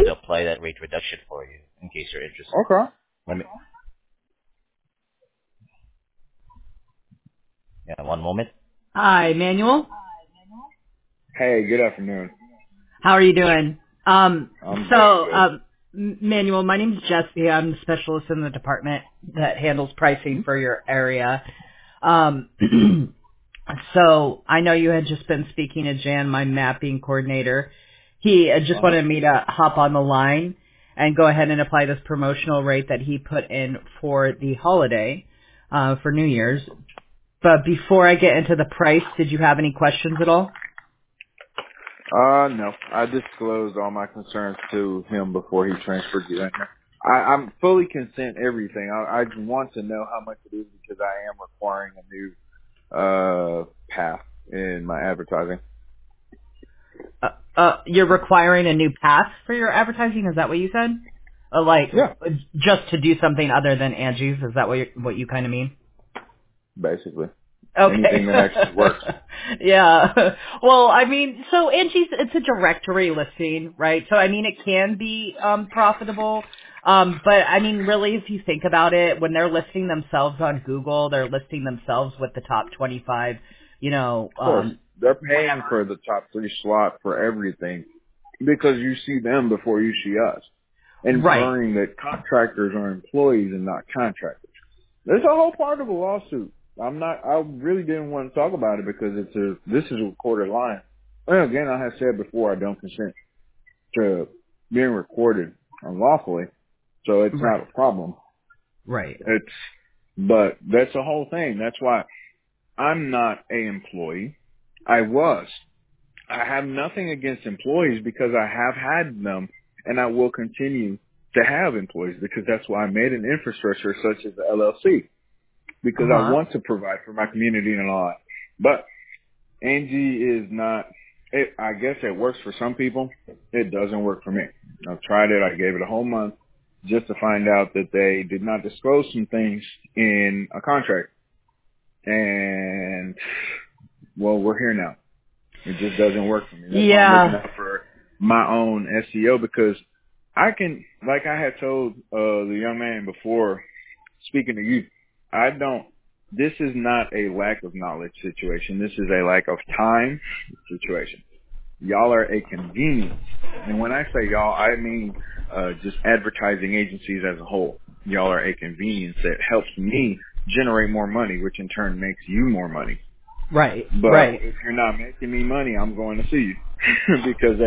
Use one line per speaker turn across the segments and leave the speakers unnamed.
to apply that rate reduction for you in case you're interested.
Okay.
Let me, yeah, one moment.
Hi, Manuel.
Hey, good afternoon.
How are you doing?
I'm
So,
doing good.
Manuel, my name's Jesse. I'm the specialist in the department that handles pricing for your area. Um, so I know you had just been speaking to Jan, my mapping coordinator. He just
Uh-huh.
wanted me to hop on the line and go ahead and apply this promotional rate that he put in for the holiday, for New Year's. But before I get into the price, did you have any questions at all?
No. I disclosed all my concerns to him before he transferred you in here. I'm fully consent everything. I want to know how much it is because I am requiring a new path in my advertising.
You're requiring a new path for your advertising? Is that what you said? Like,
Yeah.
just to do something other than Angie's? Is that what you kind of mean?
Basically.
Okay.
Anything that actually works.
Yeah. Well, I mean, so Angie's, it's a directory listing, right? So, I mean, it can be profitable. But, I mean, really, if you think about it, when they're listing themselves on Google, they're listing themselves with the top 25,
Of course. They're paying
whatever.
for the top 3 slot for everything because you see them before you see us.
Right.
Inferring that contractors are employees and not contractors. There's a whole part of a lawsuit. I really didn't want to talk about it because this is a recorded line. And again, I have said before, I don't consent to being recorded unlawfully. So it's not
Right.
a problem.
Right.
But that's the whole thing. That's why I'm not a employee. I was. I have nothing against employees because I have had them and I will continue to have employees because that's why I made an infrastructure such as the LLC because I
Uh-huh.
want to provide for my community and all that. But Angie is not, I guess it works for some people. It doesn't work for me. I've tried it. I gave it a whole month just to find out that they did not disclose some things in a contract. And, well, we're here now. It just doesn't work for me. That's why I'm looking
Yeah.
out for my own SEO because I can, like I had told the young man before speaking to you, this is not a lack of knowledge situation. This is a lack of time situation. Y'all are a convenience. And when I say y'all, I mean just advertising agencies as a whole. Y'all are a convenience that helps me generate more money, which in turn makes you more money.
Right.
But
Right.
if you're not making me money, I'm going to sue you because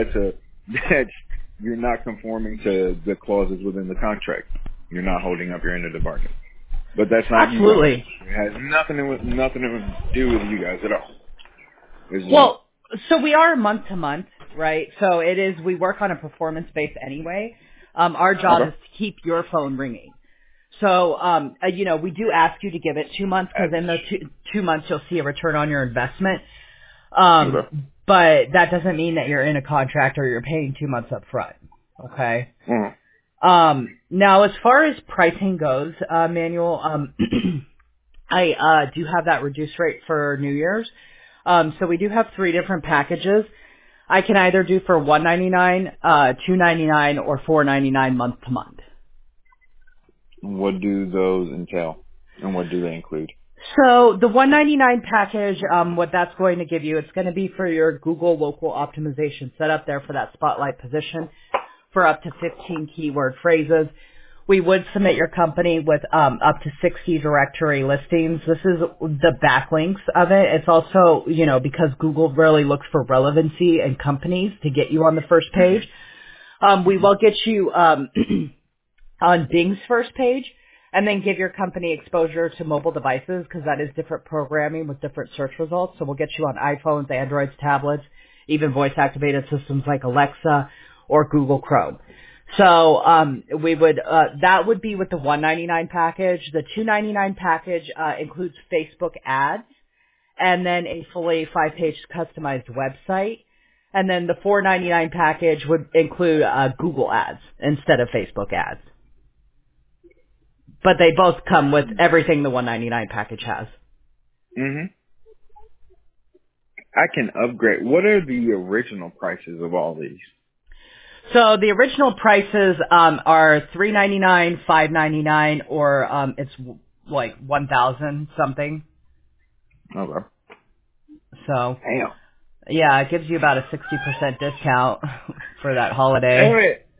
you're not conforming to the clauses within the contract. You're not holding up your end of the bargain. But that's not you guys.
Absolutely.
It has nothing to do with you guys at all. It's just,
Well, so we are month to month, right? So we work on a performance base anyway. Our job
okay.
is to keep your phone ringing. So, we do ask you to give it 2 months because in the 2 months you'll see a return on your investment.
Okay.
But that doesn't mean that you're in a contract or you're paying 2 months up front. Okay.
Uh-huh.
Now as far as pricing goes, Manuel, I do have that reduced rate for New Year's. So we do have 3 different packages. I can either do for $199, $299, or $499 month to month.
What do those entail? And what do they include?
So the $199 package, what that's going to give you, it's going to be for your Google local optimization set up there for that spotlight position for up to 15 keyword phrases. We would submit your company with up to 60 directory listings. This is the backlinks of it. It's also, because Google really looks for relevancy and companies to get you on the first page. We will get you on Bing's first page and then give your company exposure to mobile devices because that is different programming with different search results. So we'll get you on iPhones, Androids, tablets, even voice-activated systems like Alexa or Google Chrome. So that would be with the $199 package. The $299 package includes Facebook ads and then a fully 5-page customized website. And then the $499 package would include Google ads instead of Facebook ads. But they both come with everything the $199 package has.
Mm-hmm. I can upgrade. What are the original prices of all these?
So the original prices are $399, $599, or it's like 1,000 something.
Okay.
So
Damn.
yeah, it gives you about a 60% discount for that holiday.
Damn it.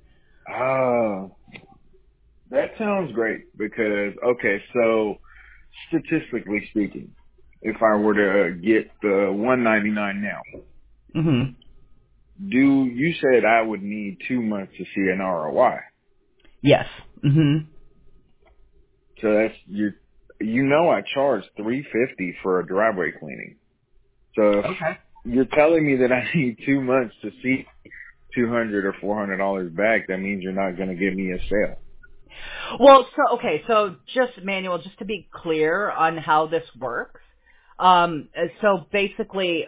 That sounds great because, okay, so statistically speaking, if I were to get the $199 now,
Mhm.
you said I would need 2 months to see an ROI.
Yes. Mhm.
So that's I charge $350 for a driveway cleaning. So if
Okay.
you're telling me that I need 2 months to see $200 or $400 back, that means you're not going to give me a sale.
Well, so just Manuel, just to be clear on how this works. So basically,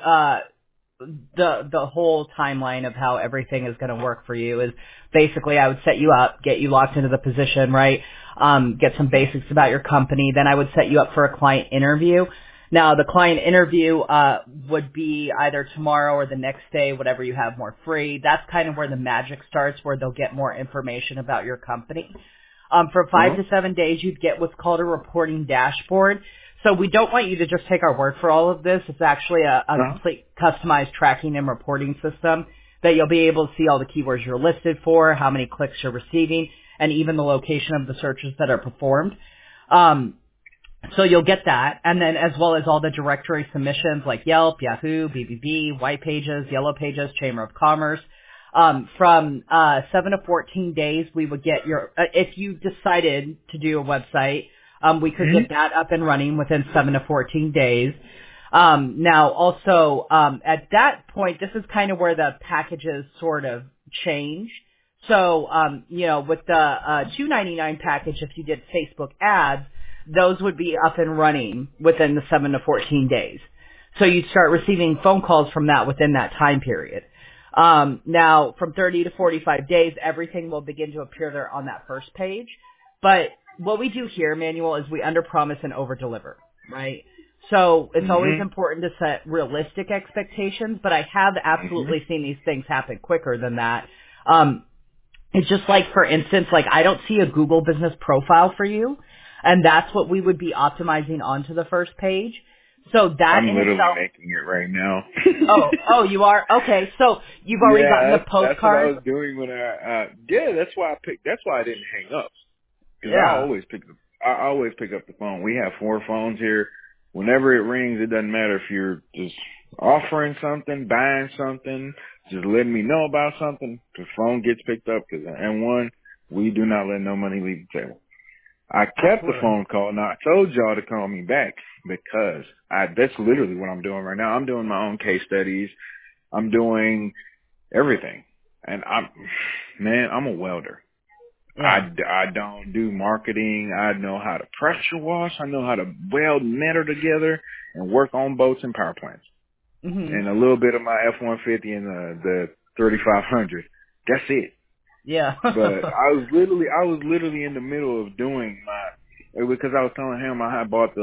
the whole timeline of how everything is going to work for you is basically I would set you up, get you locked into the position, right? Get some basics about your company. Then I would set you up for a client interview. Now, the client interview would be either tomorrow or the next day, whatever you have more free. That's kind of where the magic starts, where they'll get more information about your company. For 5 to 7 days, you'd get what's called a reporting dashboard. So we don't want you to just take our word for all of this. It's actually a complete customized tracking and reporting system that you'll be able to see all the keywords you're listed for, how many clicks you're receiving, and even the location of the searches that are performed. So you'll get that, and then as well as all the directory submissions like Yelp, Yahoo, BBB, White Pages, Yellow Pages, Chamber of Commerce. From 7 to 14 days, we would get your, if you decided to do a website, we could get that up and running within 7 to 14 days. Now also, at that point, this is kind of where the packages sort of change. So, with the $299 package, if you did Facebook ads, those would be up and running within the 7 to 14 days. So you'd start receiving phone calls from that within that time period. Now, from 30 to 45 days, everything will begin to appear there on that first page. But what we do here, Manuel, is we underpromise and overdeliver, right? So it's always important to set realistic expectations, but I have absolutely seen these things happen quicker than that. It's just like, for instance, like I don't see a Google business profile for you, and that's what we would be optimizing onto the first page. So that
I'm
in
literally
itself,
making it right now.
oh, you are? Okay, so you've already gotten the
That's what I
postcard?
was doing when that's why I didn't hang up. Because I
Yeah.
always pick up the phone. We have 4 phones here. Whenever it rings, it doesn't matter if you're just offering something, buying something, just letting me know about something. The phone gets picked up. And one, we do not let no money leave the table. I kept the
Absolutely.
phone call. Now, I told y'all to call me back because that's literally what I'm doing right now. I'm doing my own case studies. I'm doing everything. And I'm a welder.
Yeah.
I don't do marketing. I know how to pressure wash. I know how to weld metal together and work on boats and power plants.
Mhm.
And a little bit of my F-150 and the 3500. That's it.
Yeah.
But I was literally in the middle of doing because I was telling him I had bought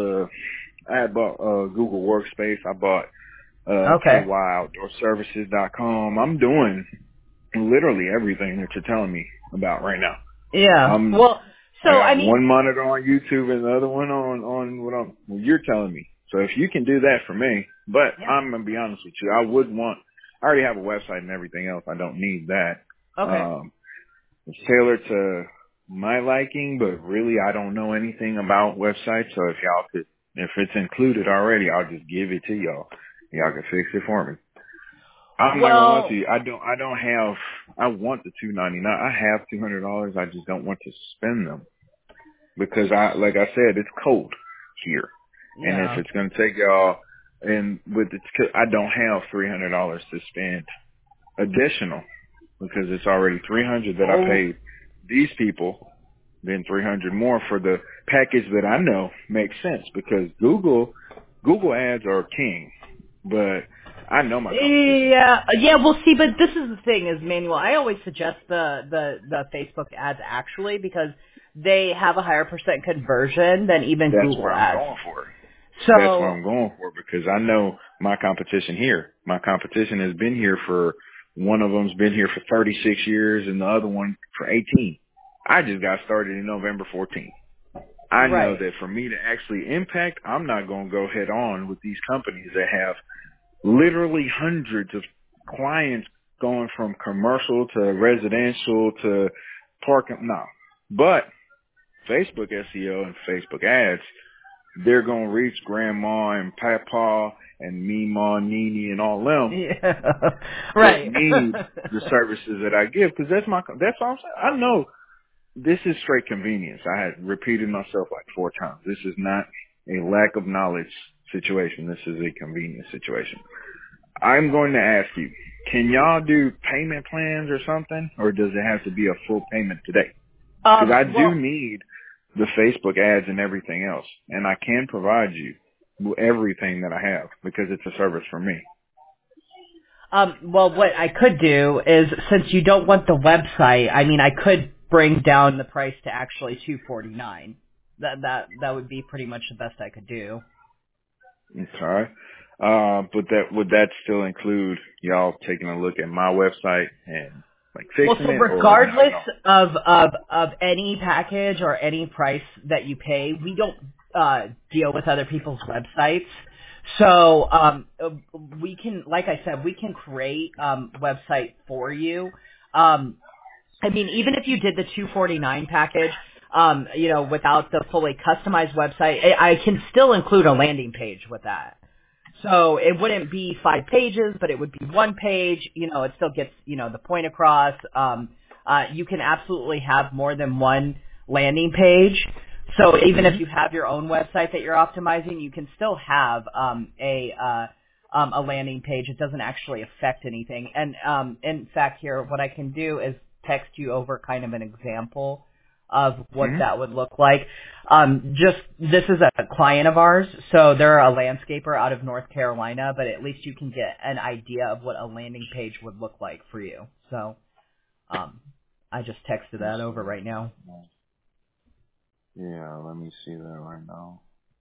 Google Workspace. I bought
Okay.
KYOutdoorServices.com. I'm doing literally everything that you're telling me about right now.
Yeah. Well,
I
so I
got
mean,
one monitor on YouTube and the other one on what you're telling me. So if you can do that for me, but
yeah.
I'm gonna be honest with you, I already have a website and everything else. I don't need that.
Okay.
It's tailored to my liking, but really I don't know anything about websites. So if it's included already, I'll just give it to y'all. Y'all can fix it for me. I'm not gonna lie to
Well,
you. I want the $299. I have $200. I just don't want to spend them because like I said, it's cold here. And if
yeah.
it's going to take y'all I don't have $300 to spend additional because it's already $300 that I
Oh,
paid these people, then $300 more for the package that I know makes sense because Google ads are king, but I know my competition.
yeah. Yeah. Well, see, but this is the thing, is Manuel. I always suggest the Facebook ads actually because they have a higher percent conversion than even
That's
Google
what I'm
ads.
going for. That's what
So
I'm going for because I know my competition here. My competition has been here for One of them's been here for 36 years and the other one for 18. I just got started in November 14th. I know
Right.
that for me to actually impact, I'm not going to go head on with these companies that have literally hundreds of clients going from commercial to residential to parking. No. But Facebook SEO and Facebook ads, they're going to reach grandma and papa and Mima, Nini, and all them
Yeah.
that
Right.
need the services that I give. Because that's all I'm saying. I know this is straight convenience. I had repeated myself like 4 times. This is not a lack of knowledge situation. This is a convenience situation. I'm going to ask you, can y'all do payment plans or something? Or does it have to be a full payment today? Because I do need the Facebook ads and everything else. And I can provide you everything that I have because it's a service for me.
Well, what I could do is, since you don't want the website, I mean, I could bring down the price to actually $249. That would be pretty much the best I could do.
Okay. But would that still include y'all taking a look at my website and like fixing it?
Regardless of any package or any price that you pay, we don't deal with other people's websites. So we can, like I said, we can create website for you. I mean, even if you did the $249 package, without the fully customized website, I can still include a landing page with that. So it wouldn't be 5 pages, but it would be 1 page. It still gets, the point across. You can absolutely have more than one landing page. So even if you have your own website that you're optimizing, you can still have a landing page. It doesn't actually affect anything. And in fact, here, what I can do is text you over kind of an example of what that would look like. This is a client of ours, so they're a landscaper out of North Carolina, but at least you can get an idea of what a landing page would look like for you. So, I just texted that over right now.
Yeah, let me see that right now.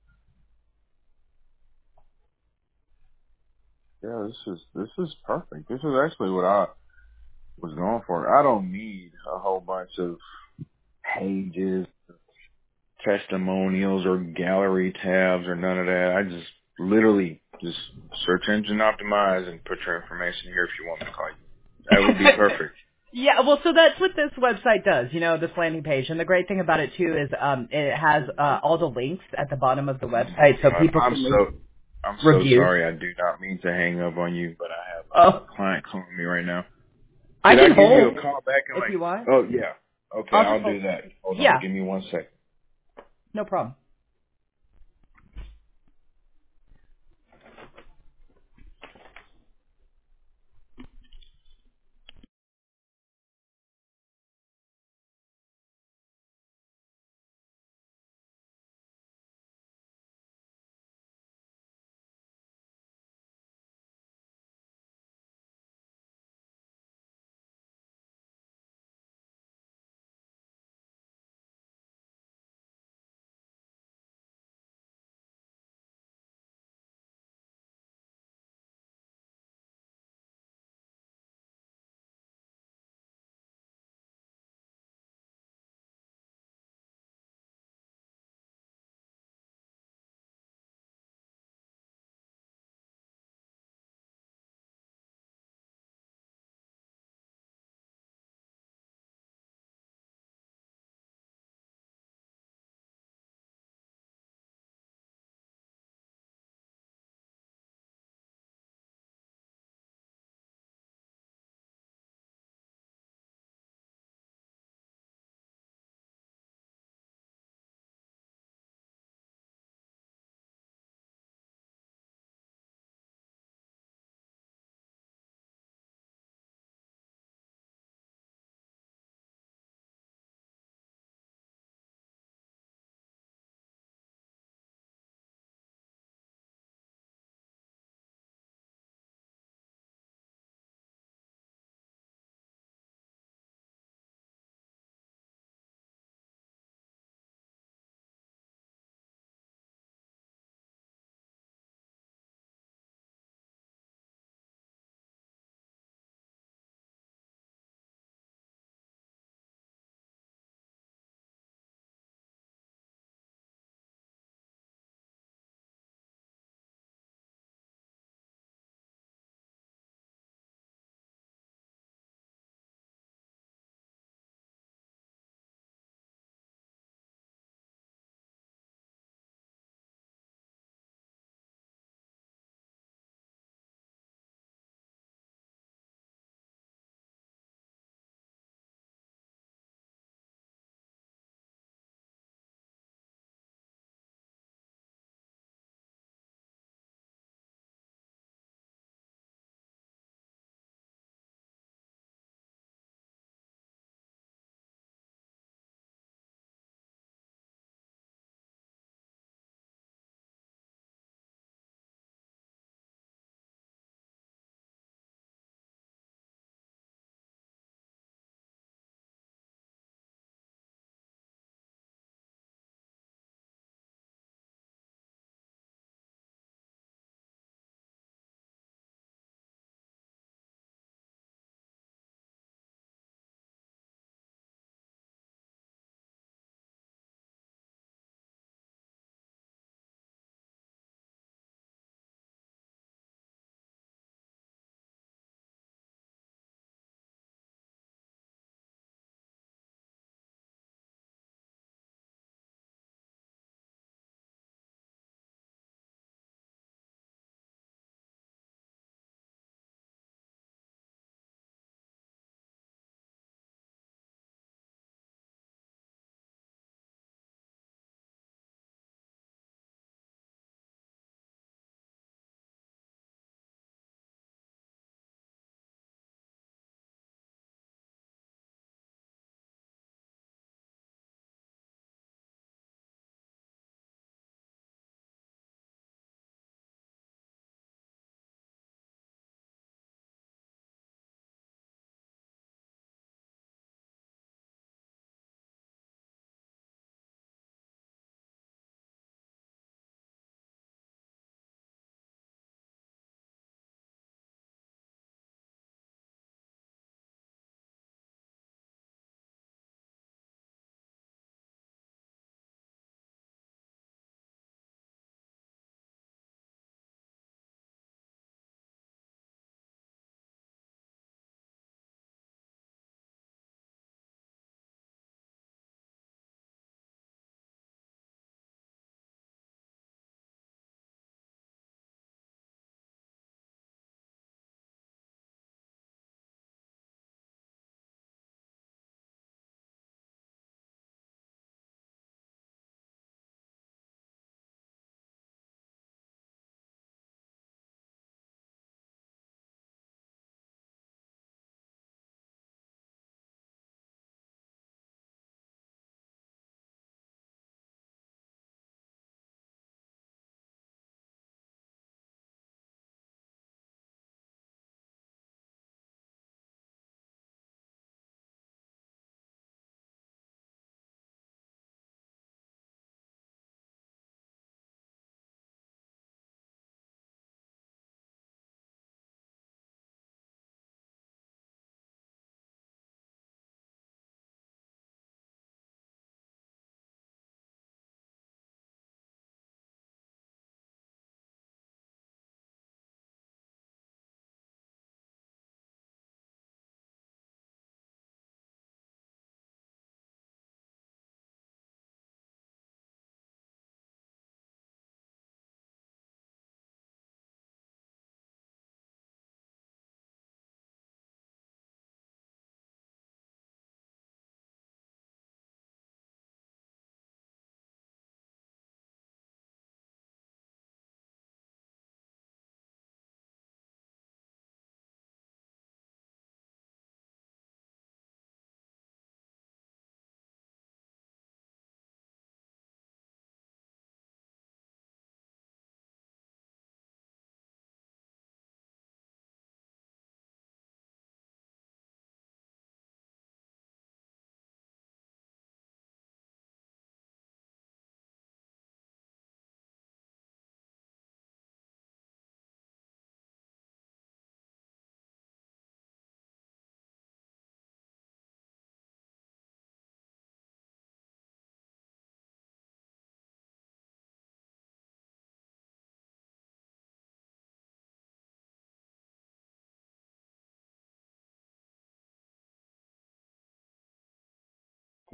Yeah, this is perfect. This is actually what I was going for. I don't need a whole bunch of pages, testimonials, or gallery tabs, or none of that. I just literally just search engine optimize and put your information here if you want me to call you. That would be perfect.
Yeah, well, so that's what this website does, this landing page. And the great thing about it, too, is it has all the links at the bottom of the website, so people can
I'm
reviews.
so sorry. I do not mean to hang up on you, but I have a client calling me right now.
I can
give you
hold
a call back
if you want.
Oh, yeah. Okay, I'll do that. Hold on. Give me 1 second.
No problem.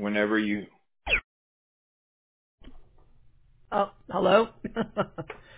whenever you.
Oh, hello?